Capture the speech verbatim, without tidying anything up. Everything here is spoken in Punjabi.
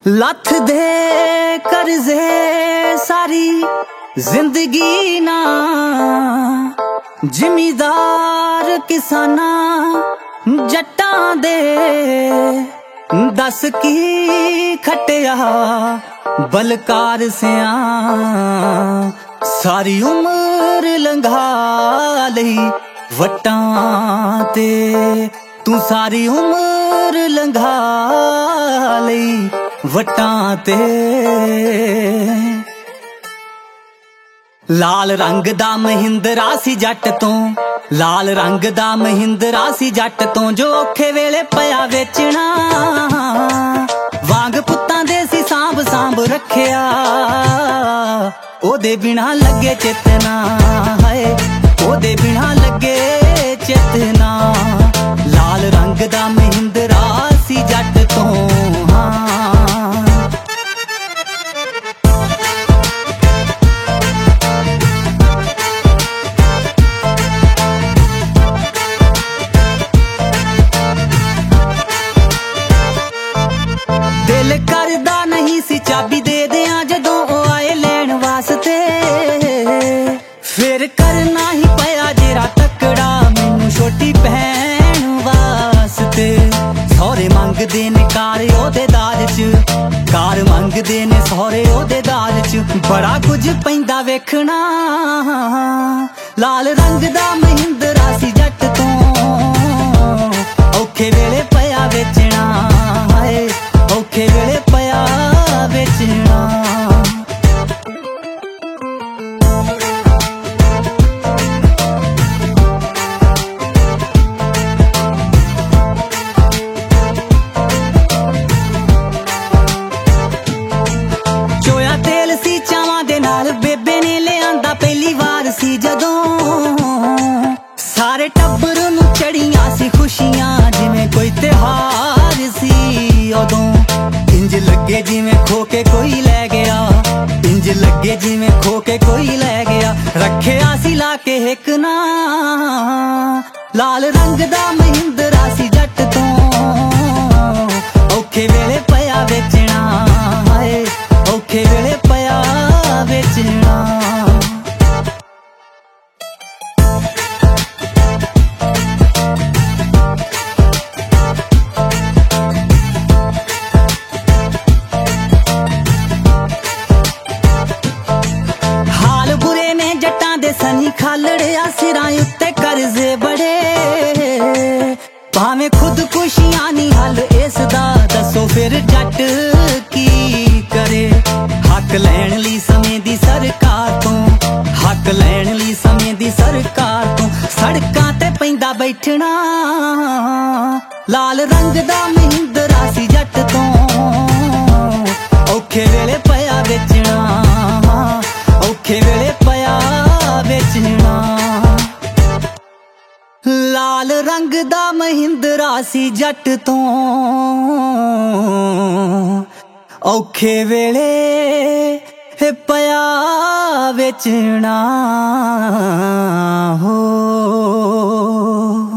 ਲੱਥ ਦੇ ਕਰਜ਼ੇ ਸਾਰੀ ਜ਼ਿੰਦਗੀ ਨਾ ਜ਼ਿਮੀਦਾਰ ਕਿਸਾਨਾਂ ਜੱਟਾਂ ਦੇ ਦਸ ਕੀ ਖਟਿਆ ਬਲਕਾਰ ਸਿਆਂ ਸਾਰੀ ਉਮਰ ਲੰਘਾ ਲਈ ਵਟਾਂ ਤੇ ਤੂੰ ਸਾਰੀ ਉਮਰ ਲੰਘਾ ਲਈ ਵਟਾਂ ਤੇ ਲਾਲ ਰੰਗ ਦਾ ਮਹਿੰਦਰਾ ਸੀ ਜੱਟ ਤੋਂ ਲਾਲ ਰੰਗ ਦਾ ਮਹਿੰਦਰਾ ਸੀ ਜੱਟ ਤੋਂ ਜੋ ਔਖੇ ਵੇਲੇ ਪਿਆ ਵੇਚਣਾ ਵਾਂਗ ਪੁੱਤਾਂ ਦੇ ਸੀ ਸਾਂਭ ਸਾਂਭ ਰੱਖਿਆ ਉਹਦੇ ਬਿਨਾ ਲੱਗੇ ਚੇਤਨਾ ਹਾਏ ਉਹਦੇ ਬਿਨਾ ਲੱਗੇ ਚੇਤਨਾ ਲਾਲ ਰੰਗ ਦਾ ਮਹਿੰਦਰਾ ਸੀ ਜੱਟ ਤੋਂ ਹਾਂ ਦਿਲ ਕਰਦਾ ਨਹੀਂ ਸੀ ਚਾਬੀ ਦੇ ਦਿਆਂ ਜਦੋਂ ਉਹ ਆਏ ਲੈਣ ਵਾਸਤੇ ਫਿਰ ਕਰਨਾ ਹੀ ਪਿਆ ਜੇਰਾ ਤਕੜਾ ਮੈਨੂੰ ਛੋਟੀ ਭੈਣ ਵਾਸਤੇ ਸਹੁਰੇ ਮੰਗਦੇ ਨੇ ਕਾਰ ਉਹਦੇ ਦਾਜ ਚ ਕਾਰ ਮੰਗਦੇ ਨੇ ਸਹੁਰੇ ਉਹਦੇ ਦਾਜ ਚ ਬੜਾ ਕੁਝ ਪੈਂਦਾ ਵੇਖਣਾ ਲਾਲ ਰੰਗ ਦਾ ਮਹਿੰਦਰਾ ਸੀ ਜੱਟ ਤੋਂ ਔਖੇ ਵੇਲੇ ਪਿਆ ਵੇਚਣਾ ਹਾਏ ਔਖੇ ਵੇਲੇ ਪਿਆ ਵੇਚਣਾ ਚੋਇਆ ਤੇਲ ਸੀ ਚਾਵਾਂ ਦੇ ਨਾਲ ਬੇਬੇ ਨੇ ਲਿਆਂਦਾ ਪਹਿਲੀ ਵਾਰ ਸੀ ਜਦੋਂ ਸਾਰੇ ਟੱਬਰ ਨੂੰ ਚੜੀਆਂ ਸੀ ਖੁਸ਼ੀਆਂ ਜਿਵੇਂ ਕੋਈ ਤਿਉਹਾਰ ਸੀ ਉਦੋਂ ਇੰਜ ਲੱਗੇ ਜਿਵੇਂ ਖੋ ਕੇ ਕੋਈ ਲੈ ਗਿਆ ਇੰਜ ਲੱਗੇ ਜਿਵੇਂ ਖੋ ਕੇ ਕੋਈ ਲੈ ਗਿਆ ਰੱਖਿਆ ਸੀ ਲਾ ਕੇ ਇੱਕ ਨਾ ਲਾਲ ਰੰਗ ਦਾ ਮਹਿੰਦਰਾ ਸੀ ਜੱਟ ਤੋਂ ਔਖੇ ਵੇਲੇ ਪਿਆ ਵੇਚਣਾ ਹਾਏ ਔਖੇ ਵੇਲੇ ਪਿਆ ਵੇਚਣਾ ਸਨੀ ਖਾਲੜਿਆ ਸਿਰਾਂ ਉੱਤੇ ਕਰਜ਼ੇ ਬੜੇ ਭਾਵੇਂ ਖੁਦਕੁਸ਼ੀਆਂ ਨਹੀਂ ਹੱਲ ਇਸ ਦਾ ਦੱਸੋ ਫਿਰ ਜੱਟ ਕੀ ਕਰੇ ਹੱਕ ਲੈਣ ਲਈ ਸਮੇਂ ਦੀ ਸਰਕਾਰ ਤੋਂ ਹੱਕ ਲੈਣ ਲਈ ਸਮੇਂ ਦੀ ਸਰਕਾਰ ਤੋਂ ਸੜਕਾਂ ਤੇ ਪੈਂਦਾ ਬੈਠਣਾ ਲਾਲ ਰੰਗ ਦਾ ਮਹਿੰਦਰਾ ਸੀ ਜੱਟ ਤੋਂ ਔਖੇ ਵੇਲੇ ਪਿਆ ਵੇਚਣਾ ਔਖੇ ਵੇਲੇ ਪਿਆ ਵੇਚਣਾ ਲਾਲ ਰੰਗ ਦਾ ਮਹਿੰਦਰਾ ਸੀ ਜੱਟ ਤੋਂ ਔਖੇ ਵੇਲੇ ਪਿਆ ਵੇਚਣਾ ਹੋ